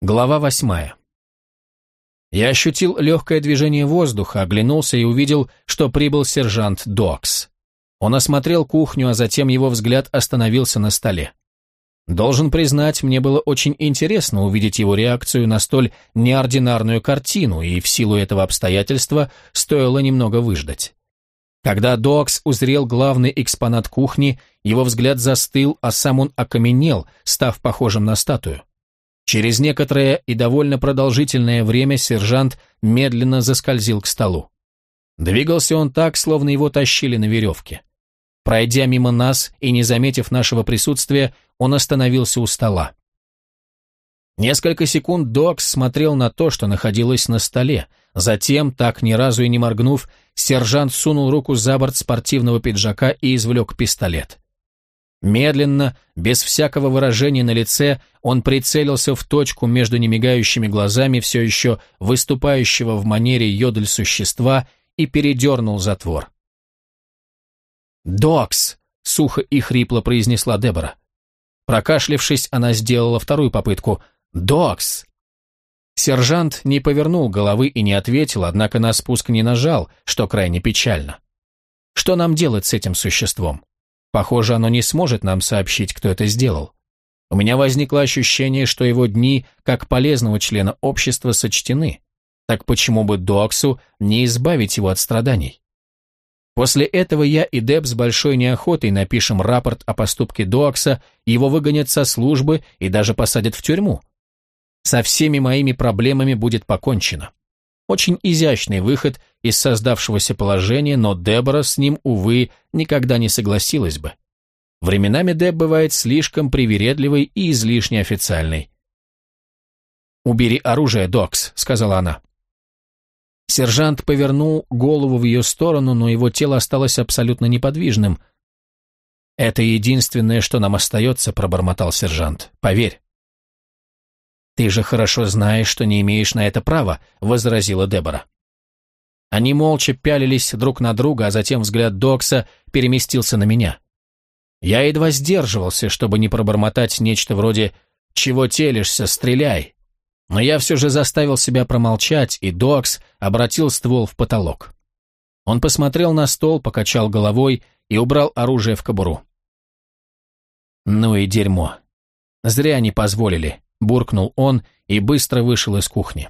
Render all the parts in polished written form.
Глава 8. Я ощутил легкое движение воздуха, оглянулся и увидел, что прибыл сержант Докс. Он осмотрел кухню, а затем его взгляд остановился на столе. Должен признать, мне было очень интересно увидеть его реакцию на столь неординарную картину, и в силу этого обстоятельства стоило немного выждать. Когда Докс узрел главный экспонат кухни, его взгляд застыл, а сам он окаменел, став похожим на статую. Через некоторое и довольно продолжительное время сержант медленно заскользил к столу. Двигался он так, словно его тащили на веревке. Пройдя мимо нас и не заметив нашего присутствия, он остановился у стола. Несколько секунд Докс смотрел на то, что находилось на столе. Затем, так ни разу и не моргнув, сержант сунул руку за борт спортивного пиджака и извлек пистолет. Медленно, без всякого выражения на лице, он прицелился в точку между немигающими глазами все еще выступающего в манере йодль-существа и передернул затвор. «Докс!» — сухо и хрипло произнесла Дебора. Прокашлявшись, она сделала вторую попытку. «Докс!» Сержант не повернул головы и не ответил, однако на спуск не нажал, что крайне печально. Что нам делать с этим существом? Похоже, оно не сможет нам сообщить, кто это сделал. У меня возникло ощущение, что его дни, как полезного члена общества, сочтены. Так почему бы Доксу не избавить его от страданий? После этого я и Деб с большой неохотой напишем рапорт о поступке Докса, его выгонят со службы и даже посадят в тюрьму. Со всеми моими проблемами будет покончено. Очень изящный выход из создавшегося положения, но Дебора с ним, увы, никогда не согласилась бы. Временами Деб бывает слишком привередливой и излишне официальной. «Убери оружие, Докс», — сказала она. Сержант повернул голову в ее сторону, но его тело осталось абсолютно неподвижным. «Это единственное, что нам остается», — пробормотал сержант. «Поверь». «Ты же хорошо знаешь, что не имеешь на это права», — возразила Дебора. Они молча пялились друг на друга, а затем взгляд Докса переместился на меня. Я едва сдерживался, чтобы не пробормотать нечто вроде «Чего телишься, стреляй!». Но я все же заставил себя промолчать, и Докс обратил ствол в потолок. Он посмотрел на стол, покачал головой и убрал оружие в кобуру. «Ну и дерьмо. Зря не позволили», — буркнул он и быстро вышел из кухни.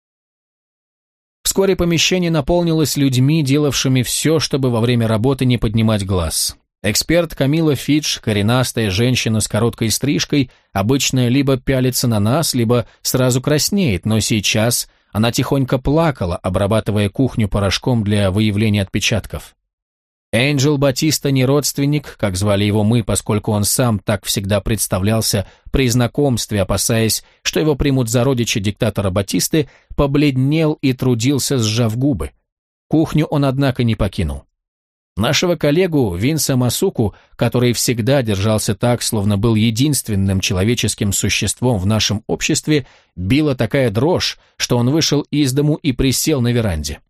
Вскоре помещение наполнилось людьми, делавшими все, чтобы во время работы не поднимать глаз. Эксперт Камила Фидж, коренастая женщина с короткой стрижкой, обычно либо пялится на нас, либо сразу краснеет, но сейчас она тихонько плакала, обрабатывая кухню порошком для выявления отпечатков. Энджел Батиста не родственник, как звали его мы, поскольку он сам так всегда представлялся при знакомстве, опасаясь, что его примут за родича диктатора Батисты, побледнел и трудился, сжав губы. Кухню он, однако, не покинул. Нашего коллегу Винса Масуку, который всегда держался так, словно был единственным человеческим существом в нашем обществе, била такая дрожь, что он вышел из дому и присел на веранде.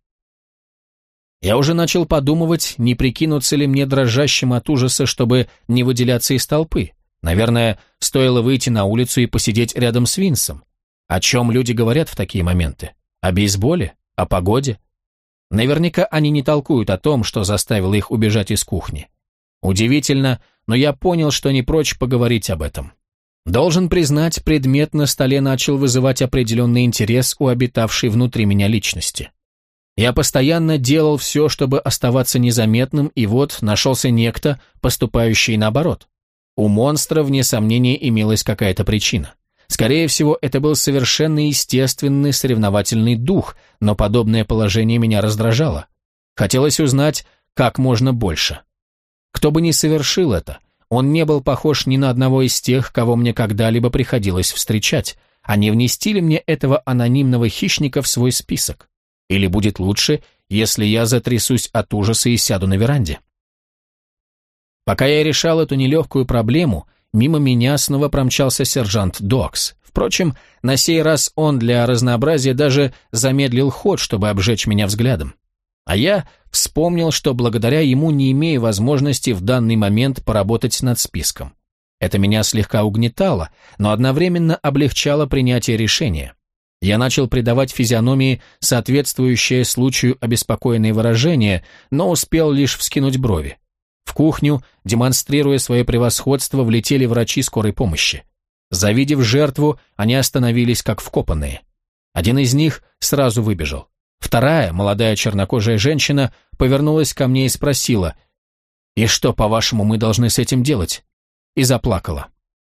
Я уже начал подумывать, не прикинуться ли мне дрожащим от ужаса, чтобы не выделяться из толпы. Наверное, стоило выйти на улицу и посидеть рядом с Винсом. О чем люди говорят в такие моменты? О бейсболе? О погоде? Наверняка они не толкуют о том, что заставило их убежать из кухни. Удивительно, но я понял, что не прочь поговорить об этом. Должен признать, предмет на столе начал вызывать определенный интерес у обитавшей внутри меня личности. Я постоянно делал все, чтобы оставаться незаметным, и вот нашелся некто, поступающий наоборот. У монстра, вне сомнения, имелась какая-то причина. Скорее всего, это был совершенно естественный соревновательный дух, но подобное положение меня раздражало. Хотелось узнать как можно больше. Кто бы ни совершил это, он не был похож ни на одного из тех, кого мне когда-либо приходилось встречать, а не внести ли мне этого анонимного хищника в свой список? Или будет лучше, если я затрясусь от ужаса и сяду на веранде? Пока я решал эту нелегкую проблему, мимо меня снова промчался сержант Докс. Впрочем, на сей раз он для разнообразия даже замедлил ход, чтобы обжечь меня взглядом. А я вспомнил, что благодаря ему не имею возможности в данный момент поработать над списком. Это меня слегка угнетало, но одновременно облегчало принятие решения. Я начал придавать физиономии соответствующее случаю обеспокоенное выражение, но успел лишь вскинуть брови. В кухню, демонстрируя свое превосходство, влетели врачи скорой помощи. Завидев жертву, они остановились как вкопанные. Один из них сразу выбежал. Вторая, молодая чернокожая женщина, повернулась ко мне и спросила: «И что, по-вашему, мы должны с этим делать?» И заплакала.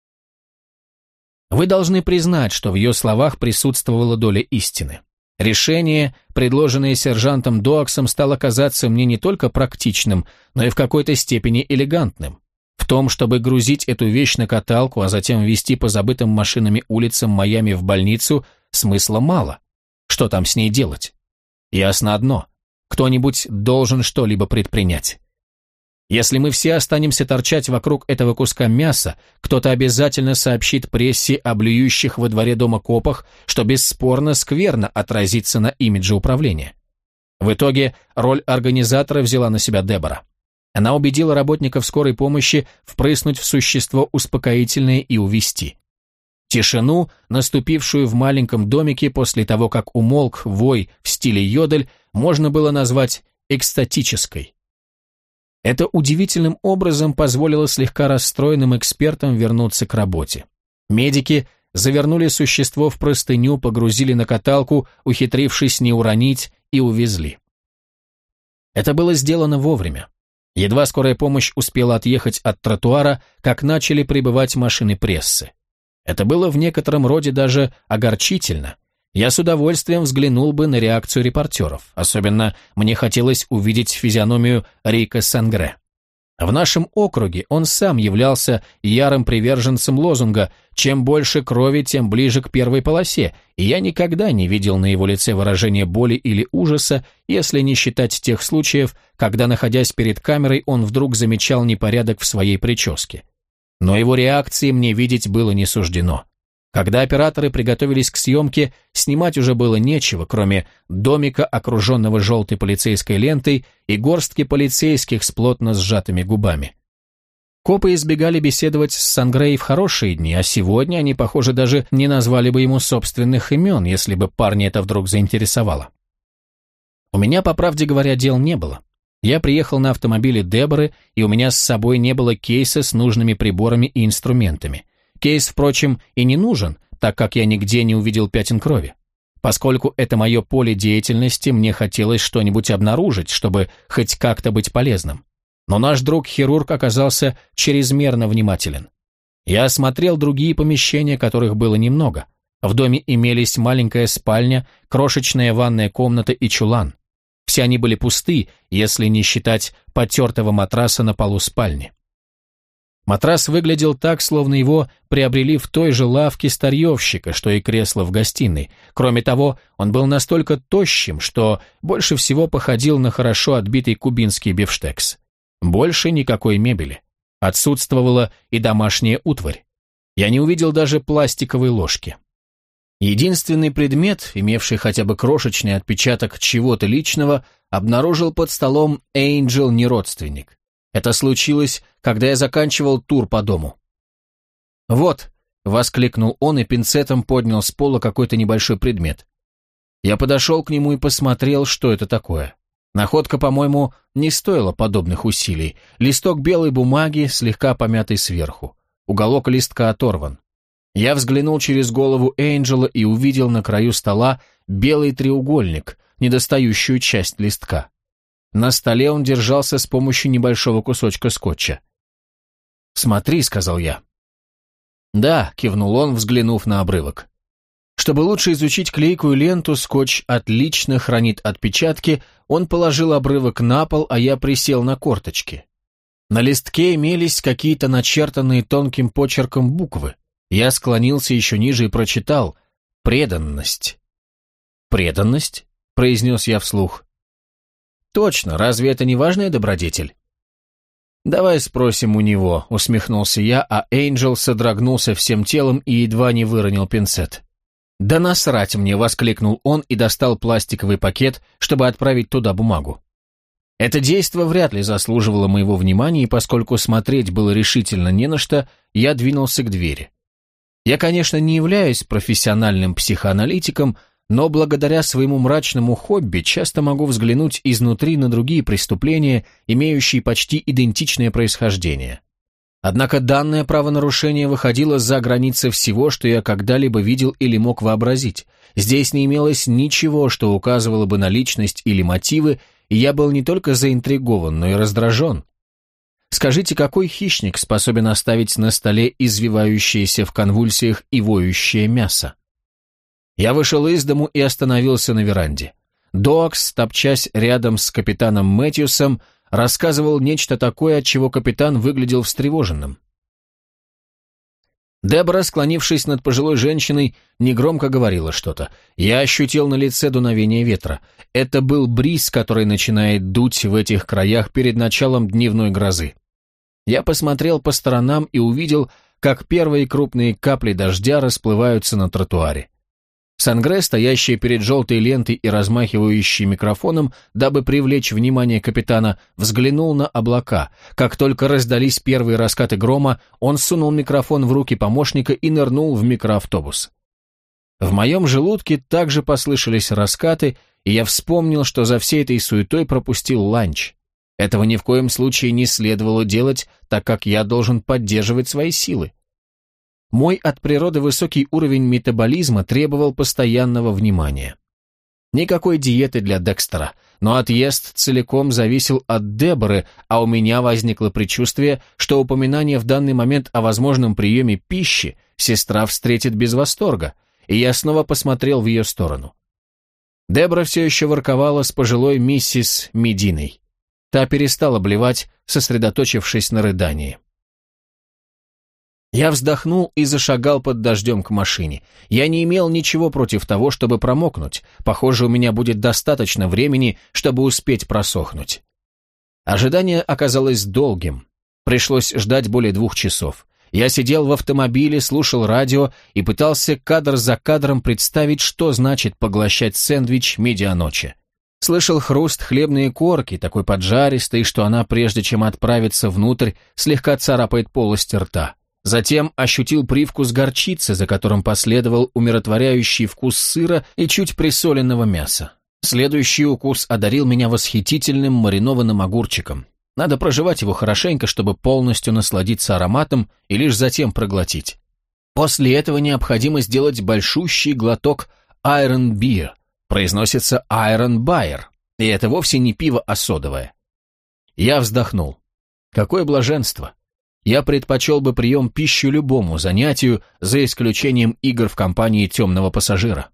Вы должны признать, что в ее словах присутствовала доля истины. Решение, предложенное сержантом Доаксом, стало казаться мне не только практичным, но и в какой-то степени элегантным. В том, чтобы грузить эту вещь на каталку, а затем везти по забытым машинами улицам Майами в больницу, смысла мало. Что там с ней делать? Ясно одно. Кто-нибудь должен что-либо предпринять. Если мы все останемся торчать вокруг этого куска мяса, кто-то обязательно сообщит прессе о блюющих во дворе дома копах, что бесспорно скверно отразится на имидже управления. В итоге роль организатора взяла на себя Дебора. Она убедила работников скорой помощи впрыснуть в существо успокоительное и увести. Тишину, наступившую в маленьком домике после того, как умолк вой в стиле йодель, можно было назвать экстатической. Это удивительным образом позволило слегка расстроенным экспертам вернуться к работе. Медики завернули существо в простыню, погрузили на каталку, ухитрившись не уронить, и увезли. Это было сделано вовремя. Едва скорая помощь успела отъехать от тротуара, как начали прибывать машины прессы. Это было в некотором роде даже огорчительно. Я с удовольствием взглянул бы на реакцию репортеров, особенно мне хотелось увидеть физиономию Рика Сангре. В нашем округе он сам являлся ярым приверженцем лозунга «Чем больше крови, тем ближе к первой полосе», и я никогда не видел на его лице выражения боли или ужаса, если не считать тех случаев, когда, находясь перед камерой, он вдруг замечал непорядок в своей прическе. Но его реакции мне видеть было не суждено. Когда операторы приготовились к съемке, снимать уже было нечего, кроме домика, окруженного желтой полицейской лентой, и горстки полицейских с плотно сжатыми губами. Копы избегали беседовать с Сангрей в хорошие дни, а сегодня они, похоже, даже не назвали бы ему собственных имен, если бы парня это вдруг заинтересовало. У меня, по правде говоря, дел не было. Я приехал на автомобиле Деборы, и у меня с собой не было кейса с нужными приборами и инструментами. Кейс, впрочем, и не нужен, так как я нигде не увидел пятен крови. Поскольку это мое поле деятельности, мне хотелось что-нибудь обнаружить, чтобы хоть как-то быть полезным. Но наш друг-хирург оказался чрезмерно внимателен. Я осмотрел другие помещения, которых было немного. В доме имелись маленькая спальня, крошечная ванная комната и чулан. Все они были пусты, если не считать потертого матраса на полу спальни. Матрас выглядел так, словно его приобрели в той же лавке старьевщика, что и кресло в гостиной. Кроме того, он был настолько тощим, что больше всего походил на хорошо отбитый кубинский бифштекс. Больше никакой мебели. Отсутствовала и домашняя утварь. Я не увидел даже пластиковой ложки. Единственный предмет, имевший хотя бы крошечный отпечаток чего-то личного, обнаружил под столом Эйнджел неродственник. Это случилось, когда я заканчивал тур по дому. «Вот», — воскликнул он и пинцетом поднял с пола какой-то небольшой предмет. Я подошел к нему и посмотрел, что это такое. Находка, по-моему, не стоила подобных усилий. Листок белой бумаги, слегка помятый сверху. Уголок листка оторван. Я взглянул через голову Эйнджела и увидел на краю стола белый треугольник, недостающую часть листка. На столе он держался с помощью небольшого кусочка скотча. «Смотри», — сказал я. «Да», — кивнул он, взглянув на обрывок. Чтобы лучше изучить клейкую ленту, скотч отлично хранит отпечатки, он положил обрывок на пол, а я присел на корточки. На листке имелись какие-то начертанные тонким почерком буквы. Я склонился еще ниже и прочитал «преданность». «Преданность?» — произнес я вслух. «Точно, разве это не важная добродетель?» «Давай спросим у него», — усмехнулся я, а Эйнджел содрогнулся всем телом и едва не выронил пинцет. «Да насрать мне!» — воскликнул он и достал пластиковый пакет, чтобы отправить туда бумагу. Это действо вряд ли заслуживало моего внимания, и поскольку смотреть было решительно не на что, я двинулся к двери. Я, конечно, не являюсь профессиональным психоаналитиком, но благодаря своему мрачному хобби часто могу взглянуть изнутри на другие преступления, имеющие почти идентичное происхождение. Однако данное правонарушение выходило за границы всего, что я когда-либо видел или мог вообразить. Здесь не имелось ничего, что указывало бы на личность или мотивы, и я был не только заинтригован, но и раздражен. Скажите, какой хищник способен оставить на столе извивающееся в конвульсиях и воющее мясо? Я вышел из дому и остановился на веранде. Доакс, топчась рядом с капитаном Мэтьюсом, рассказывал нечто такое, от чего капитан выглядел встревоженным. Дебора, склонившись над пожилой женщиной, негромко говорила что-то. Я ощутил на лице дуновение ветра. Это был бриз, который начинает дуть в этих краях перед началом дневной грозы. Я посмотрел по сторонам и увидел, как первые крупные капли дождя расплываются на тротуаре. Сангре, стоящий перед желтой лентой и размахивающий микрофоном, дабы привлечь внимание капитана, взглянул на облака. Как только раздались первые раскаты грома, он сунул микрофон в руки помощника и нырнул в микроавтобус. В моем желудке также послышались раскаты, и я вспомнил, что за всей этой суетой пропустил ланч. Этого ни в коем случае не следовало делать, так как я должен поддерживать свои силы. Мой от природы высокий уровень метаболизма требовал постоянного внимания. Никакой диеты для Декстера, но отъезд целиком зависел от Деборы, а у меня возникло предчувствие, что упоминание в данный момент о возможном приеме пищи сестра встретит без восторга, и я снова посмотрел в ее сторону. Дебора все еще ворковала с пожилой миссис Мединой. Та перестала блевать, сосредоточившись на рыдании. Я вздохнул и зашагал под дождем к машине. Я не имел ничего против того, чтобы промокнуть. Похоже, у меня будет достаточно времени, чтобы успеть просохнуть. Ожидание оказалось долгим. Пришлось ждать более 2 часов. Я сидел в автомобиле, слушал радио и пытался кадр за кадром представить, что значит поглощать сэндвич медианочи. Слышал хруст хлебной корки, такой поджаристый, что она, прежде чем отправиться внутрь, слегка царапает полость рта. Затем ощутил привкус горчицы, за которым последовал умиротворяющий вкус сыра и чуть присоленного мяса. Следующий укус одарил меня восхитительным маринованным огурчиком. Надо прожевать его хорошенько, чтобы полностью насладиться ароматом и лишь затем проглотить. После этого необходимо сделать большущий глоток Iron Beer. Произносится Iron Bayer, и это вовсе не пиво, а содовое. Я вздохнул. Какое блаженство! Я предпочел бы прием пищи любому занятию, за исключением игр в компании темного пассажира.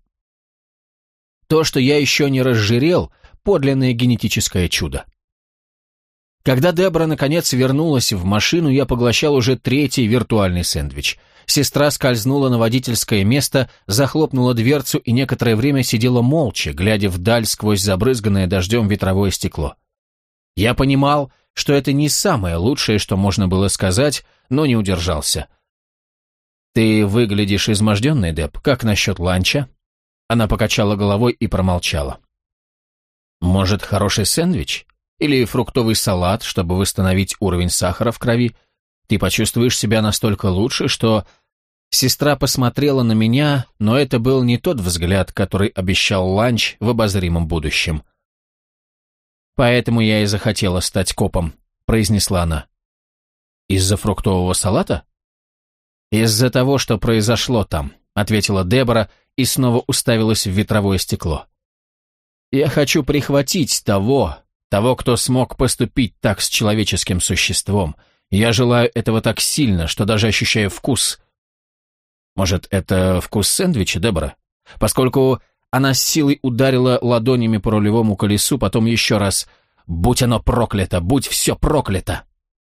То, что я еще не разжирел, подлинное генетическое чудо. Когда Дебора наконец вернулась в машину, я поглощал уже 3-й виртуальный сэндвич. Сестра скользнула на водительское место, захлопнула дверцу и некоторое время сидела молча, глядя вдаль сквозь забрызганное дождем ветровое стекло. Я понимал, что это не самое лучшее, что можно было сказать, но не удержался. «Ты выглядишь изможденной, Деб. Как насчет ланча?» Она покачала головой и промолчала. «Может, хороший сэндвич? Или фруктовый салат, чтобы восстановить уровень сахара в крови? Ты почувствуешь себя настолько лучше, что...» Сестра посмотрела на меня, но это был не тот взгляд, который обещал ланч в обозримом будущем. «Поэтому я и захотела стать копом», — произнесла она. «Из-за фруктового салата?» «Из-за того, что произошло там», — ответила Дебора и снова уставилась в ветровое стекло. «Я хочу прихватить того, кто смог поступить так с человеческим существом. Я желаю этого так сильно, что даже ощущаю вкус». «Может, это вкус сэндвича, Дебора? Поскольку она с силой ударила ладонями по рулевому колесу, потом еще раз. «Будь оно проклято! Будь все проклято!»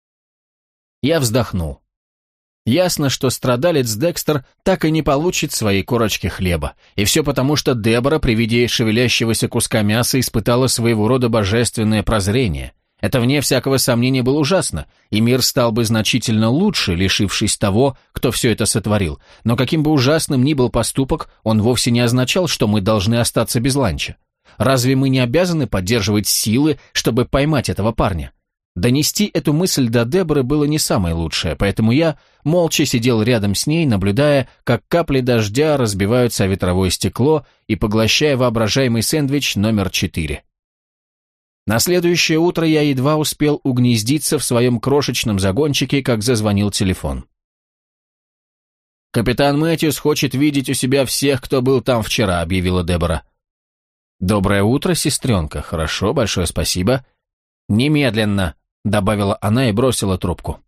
Я вздохнул. Ясно, что страдалец Декстер так и не получит своей корочки хлеба. И все потому, что Дебора при виде шевелящегося куска мяса испытала своего рода божественное прозрение. Это, вне всякого сомнения, было ужасно, и мир стал бы значительно лучше, лишившись того, кто все это сотворил. Но каким бы ужасным ни был поступок, он вовсе не означал, что мы должны остаться без ланча. Разве мы не обязаны поддерживать силы, чтобы поймать этого парня? Донести эту мысль до Деборы было не самое лучшее, поэтому я молча сидел рядом с ней, наблюдая, как капли дождя разбиваются о ветровое стекло и поглощая воображаемый сэндвич номер 4. На следующее утро я едва успел угнездиться в своем крошечном загончике, как зазвонил телефон. «Капитан Мэтьюс хочет видеть у себя всех, кто был там вчера», — объявила Дебора. «Доброе утро, сестренка. Хорошо, большое спасибо». «Немедленно», — добавила она и бросила трубку.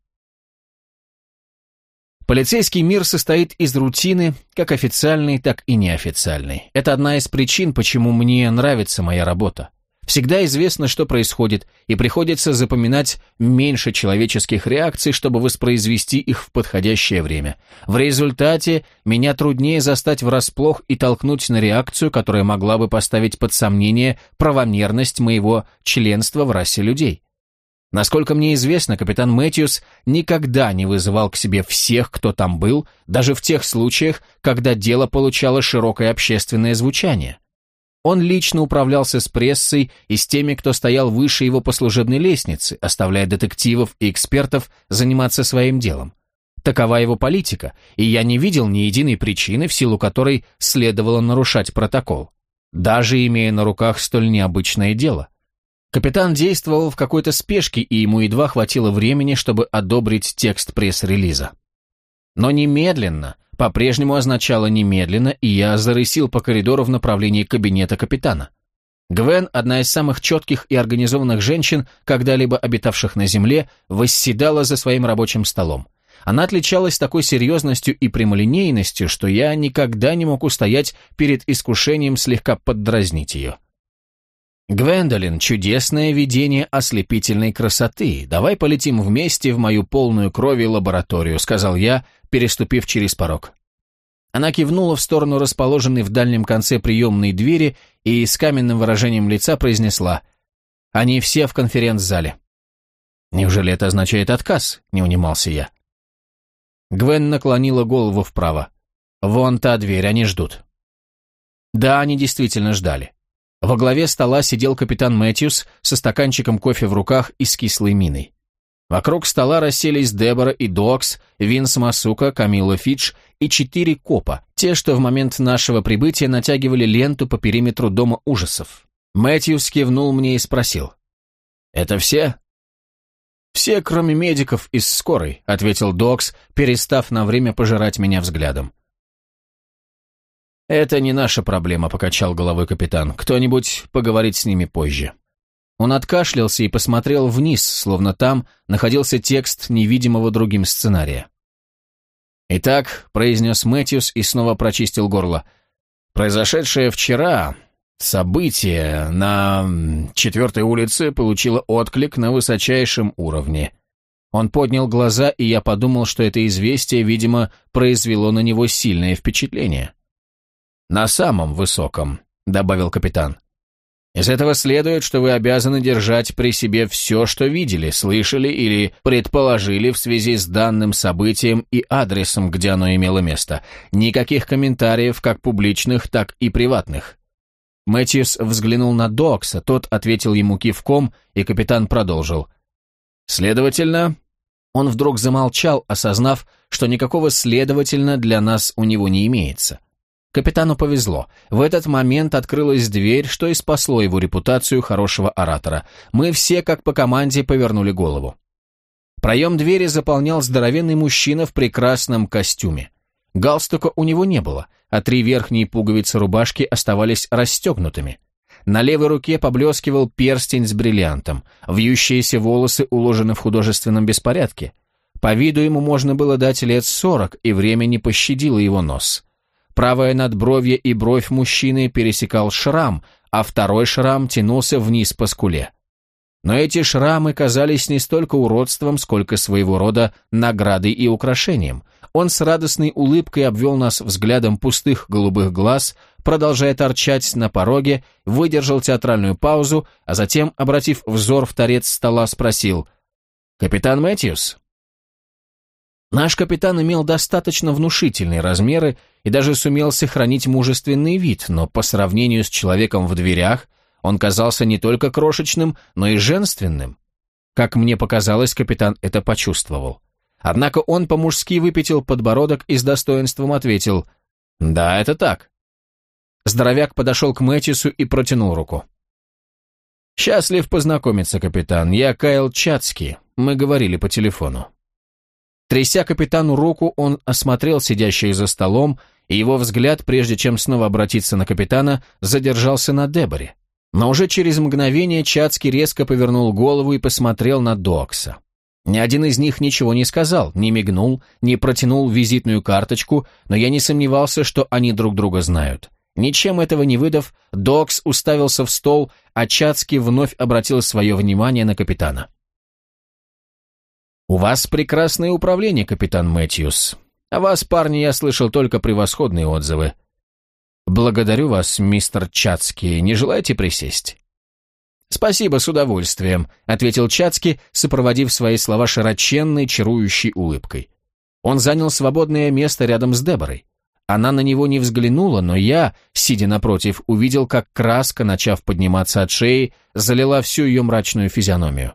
Полицейский мир состоит из рутины, как официальной, так и неофициальной. Это одна из причин, почему мне нравится моя работа. Всегда известно, что происходит, и приходится запоминать меньше человеческих реакций, чтобы воспроизвести их в подходящее время. В результате меня труднее застать врасплох и толкнуть на реакцию, которая могла бы поставить под сомнение правомерность моего членства в расе людей. Насколько мне известно, капитан Мэтьюс никогда не вызывал к себе всех, кто там был, даже в тех случаях, когда дело получало широкое общественное звучание. Он лично управлялся с прессой и с теми, кто стоял выше его по служебной лестнице, оставляя детективов и экспертов заниматься своим делом. Такова его политика, и я не видел ни единой причины, в силу которой следовало нарушать протокол, даже имея на руках столь необычное дело. Капитан действовал в какой-то спешке, и ему едва хватило времени, чтобы одобрить текст пресс-релиза. Но немедленно по-прежнему означало немедленно, и я зарысил по коридору в направлении кабинета капитана. Гвен, одна из самых четких и организованных женщин, когда-либо обитавших на земле, восседала за своим рабочим столом. Она отличалась такой серьезностью и прямолинейностью, что я никогда не мог устоять перед искушением слегка поддразнить ее. «Гвендолин, чудесное видение ослепительной красоты. Давай полетим вместе в мою полную крови лабораторию», — сказал я, переступив через порог. Она кивнула в сторону расположенной в дальнем конце приемной двери и с каменным выражением лица произнесла: «Они все в конференц-зале». «Неужели это означает отказ?» — не унимался я. Гвен наклонила голову вправо. «Вон та дверь, они ждут». Да, они действительно ждали. Во главе стола сидел капитан Мэтьюс со стаканчиком кофе в руках и с кислой миной. Вокруг стола расселись Дебора и Докс, Винс Масука, Камилла Фидж и 4 копа, те, что в момент нашего прибытия натягивали ленту по периметру Дома ужасов. Мэтьюс кивнул мне и спросил: «Это все?» «Все, кроме медиков из скорой», — ответил Докс, перестав на время пожирать меня взглядом. «Это не наша проблема», — покачал головой капитан. «Кто-нибудь поговорит с ними позже». Он откашлялся и посмотрел вниз, словно там находился текст невидимого другим сценария. «Итак», — произнес Мэтьюс и снова прочистил горло, «произошедшее вчера событие на 4-й улице получило отклик на высочайшем уровне». Он поднял глаза, и я подумал, что это известие, видимо, произвело на него сильное впечатление. «На самом высоком», — добавил капитан. «Из этого следует, что вы обязаны держать при себе все, что видели, слышали или предположили в связи с данным событием и адресом, где оно имело место. Никаких комментариев, как публичных, так и приватных». Мэтьюс взглянул на Докса, тот ответил ему кивком, и капитан продолжил. «Следовательно...» Он вдруг замолчал, осознав, что никакого «следовательно» для нас у него не имеется. Капитану повезло. В этот момент открылась дверь, что и спасло его репутацию хорошего оратора. Мы все, как по команде, повернули голову. Проем двери заполнял здоровенный мужчина в прекрасном костюме. Галстука у него не было, а 3 верхние пуговицы рубашки оставались расстегнутыми. На левой руке поблескивал перстень с бриллиантом. Вьющиеся волосы уложены в художественном беспорядке. По виду ему можно было дать лет 40, и время не пощадило его нос. Правое надбровье и бровь мужчины пересекал шрам, а второй шрам тянулся вниз по скуле. Но эти шрамы казались не столько уродством, сколько своего рода наградой и украшением. Он с радостной улыбкой обвел нас взглядом пустых голубых глаз, продолжая торчать на пороге, выдержал театральную паузу, а затем, обратив взор в торец стола, спросил: «Капитан Мэтьюс?» Наш капитан имел достаточно внушительные размеры, и даже сумел сохранить мужественный вид, но по сравнению с человеком в дверях он казался не только крошечным, но и женственным. Как мне показалось, капитан это почувствовал. Однако он по-мужски выпятил подбородок и с достоинством ответил: «Да, это так». Здоровяк подошел к Мэтьюсу и протянул руку. «Счастлив познакомиться, капитан. Я Кайл Чацки. Мы говорили по телефону». Тряся капитану руку, он осмотрел сидящего за столом, и его взгляд, прежде чем снова обратиться на капитана, задержался на Деборе. Но уже через мгновение Чацки резко повернул голову и посмотрел на Докса. Ни один из них ничего не сказал, не мигнул, не протянул визитную карточку, но я не сомневался, что они друг друга знают. Ничем этого не выдав, Докс уставился в стол, а Чацки вновь обратил свое внимание на капитана. «У вас прекрасное управление, капитан Мэтьюс. О вас, парни, я слышал только превосходные отзывы. Благодарю вас, мистер Чацки. Не желаете присесть?» «Спасибо, с удовольствием», — ответил Чацки, сопроводив свои слова широченной, чарующей улыбкой. Он занял свободное место рядом с Деборой. Она на него не взглянула, но я, сидя напротив, увидел, как краска, начав подниматься от шеи, залила всю ее мрачную физиономию.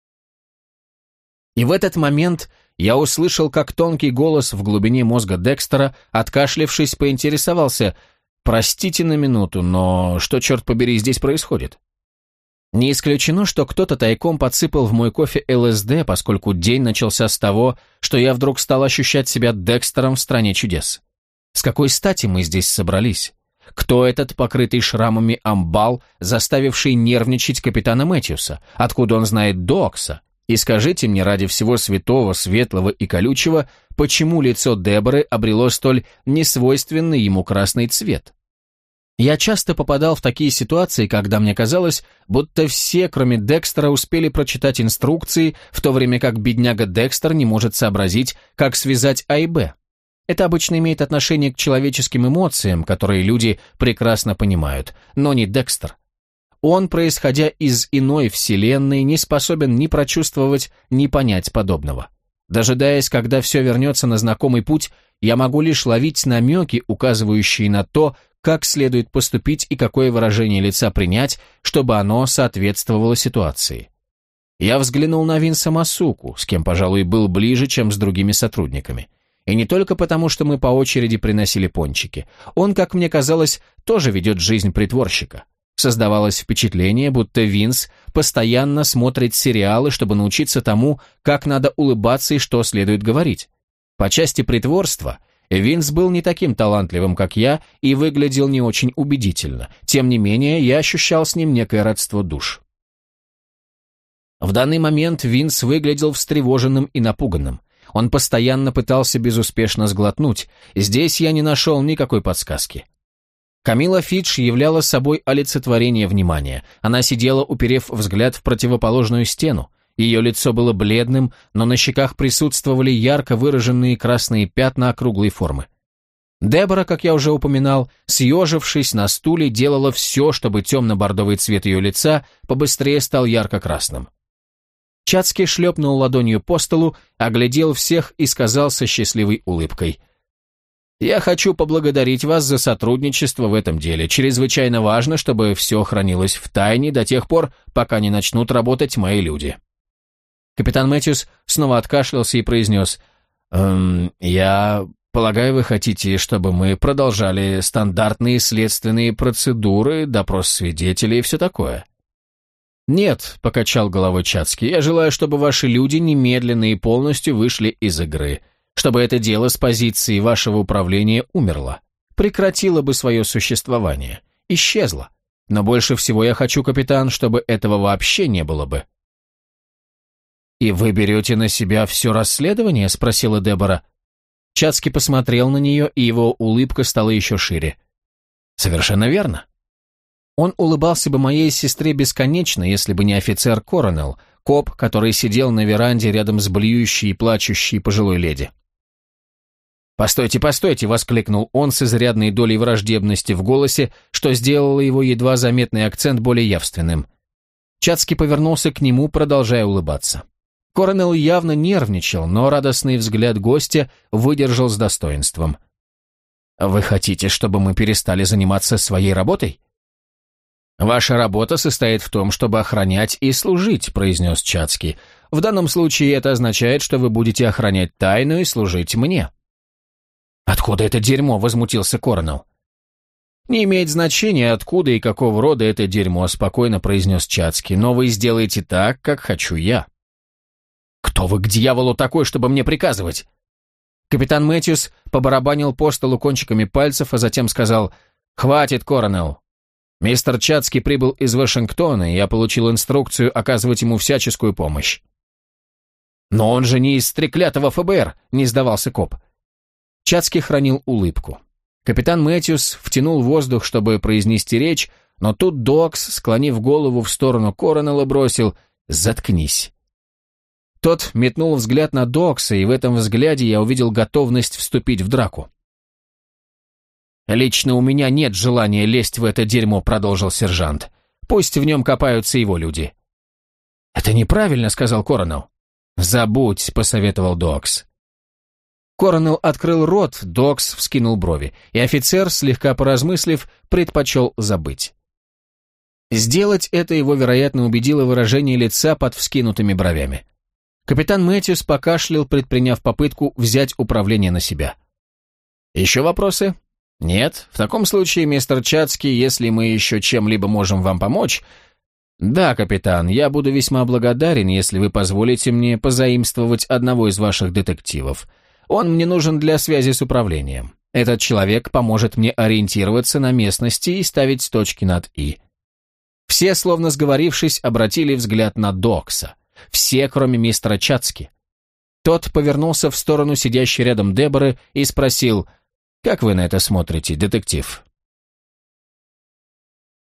И в этот момент я услышал, как тонкий голос в глубине мозга Декстера, откашлявшись, поинтересовался: «Простите на минуту, но что, черт побери, здесь происходит?» Не исключено, что кто-то тайком подсыпал в мой кофе ЛСД, поскольку день начался с того, что я вдруг стал ощущать себя Декстером в стране чудес. С какой стати мы здесь собрались? Кто этот покрытый шрамами амбал, заставивший нервничать капитана Мэтьюса? Откуда он знает Докса? И скажите мне ради всего святого, светлого и колючего, почему лицо Деборы обрело столь несвойственный ему красный цвет? Я часто попадал в такие ситуации, когда мне казалось, будто все, кроме Декстера, успели прочитать инструкции, в то время как бедняга Декстер не может сообразить, как связать А и Б. Это обычно имеет отношение к человеческим эмоциям, которые люди прекрасно понимают, но не Декстер. Он, происходя из иной вселенной, не способен ни прочувствовать, ни понять подобного. Дожидаясь, когда все вернется на знакомый путь, я могу лишь ловить намеки, указывающие на то, как следует поступить и какое выражение лица принять, чтобы оно соответствовало ситуации. Я взглянул на Винса Масуку, с кем, пожалуй, был ближе, чем с другими сотрудниками. И не только потому, что мы по очереди приносили пончики. Он, как мне казалось, тоже ведет жизнь притворщика. Создавалось впечатление, будто Винс постоянно смотрит сериалы, чтобы научиться тому, как надо улыбаться и что следует говорить. По части притворства Винс был не таким талантливым, как я, и выглядел не очень убедительно. Тем не менее, я ощущал с ним некое родство душ. В данный момент Винс выглядел встревоженным и напуганным. Он постоянно пытался безуспешно сглотнуть. Здесь я не нашел никакой подсказки. Камила Фидж являла собой олицетворение внимания. Она сидела, уперев взгляд в противоположную стену. Ее лицо было бледным, но на щеках присутствовали ярко выраженные красные пятна округлой формы. Дебора, как я уже упоминал, съежившись на стуле, делала все, чтобы темно-бордовый цвет ее лица побыстрее стал ярко-красным. Чацки шлепнул ладонью по столу, оглядел всех и сказал со счастливой улыбкой: «Я хочу поблагодарить вас за сотрудничество в этом деле. Чрезвычайно важно, чтобы все хранилось в тайне до тех пор, пока не начнут работать мои люди». Капитан Мэтьюс снова откашлялся и произнес: «Я полагаю, вы хотите, чтобы мы продолжали стандартные следственные процедуры, допрос свидетелей и все такое?» «Нет», — покачал головой Чацки, — «я желаю, чтобы ваши люди немедленно и полностью вышли из игры, чтобы это дело с позиции вашего управления умерло, прекратило бы свое существование, исчезло. Но больше всего я хочу, капитан, чтобы этого вообще не было бы». «И вы берете на себя все расследование?» — спросила Дебора. Чацки посмотрел на нее, и его улыбка стала еще шире. «Совершенно верно. Он улыбался бы моей сестре бесконечно, если бы не офицер Коронел, коп, который сидел на веранде рядом с блюющей и плачущей пожилой леди. «Постойте, постойте!» — воскликнул он с изрядной долей враждебности в голосе, что сделало его едва заметный акцент более явственным. Чацки повернулся к нему, продолжая улыбаться. Коронел явно нервничал, но радостный взгляд гостя выдержал с достоинством. Вы хотите, чтобы мы перестали заниматься своей работой? Ваша работа состоит в том, чтобы охранять и служить, произнес Чацкий. В данном случае это означает, что вы будете охранять тайну и служить мне. Откуда это дерьмо? Возмутился Коронел. Не имеет значения, откуда и какого рода это дерьмо, спокойно произнес Чацкий, но вы сделаете так, как хочу я. Кто вы к дьяволу такой, чтобы мне приказывать? Капитан Мэтьюс побарабанил по столу кончиками пальцев, а затем сказал: «Хватит, Коронел. Мистер Чацкий прибыл из Вашингтона, и я получил инструкцию оказывать ему всяческую помощь». «Но он же не из треклятого ФБР», — не сдавался коп. Чацкий хранил улыбку. Капитан Мэтьюс втянул воздух, чтобы произнести речь, но тут Докс, склонив голову в сторону Коронела, бросил: «Заткнись». Тот метнул взгляд на Докса, и в этом взгляде я увидел готовность вступить в драку. «Лично у меня нет желания лезть в это дерьмо», — продолжил сержант. «Пусть в нем копаются его люди». «Это неправильно», — сказал Коронел. «Забудь», — посоветовал Докс. Коронел открыл рот, Докс вскинул брови, и офицер, слегка поразмыслив, предпочел забыть. Сделать это его, вероятно, убедило выражение лица под вскинутыми бровями. Капитан Мэтьюс покашлял, предприняв попытку взять управление на себя. «Еще вопросы?» «Нет? В таком случае, мистер Чацкий, если мы еще чем-либо можем вам помочь...» «Да, капитан, я буду весьма благодарен, если вы позволите мне позаимствовать одного из ваших детективов. Он мне нужен для связи с управлением. Этот человек поможет мне ориентироваться на местности и ставить точки над «и». Все, словно сговорившись, обратили взгляд на Докса. Все, кроме мистера Чацки. Тот повернулся в сторону сидящей рядом Деборы и спросил: «Как вы на это смотрите, детектив?»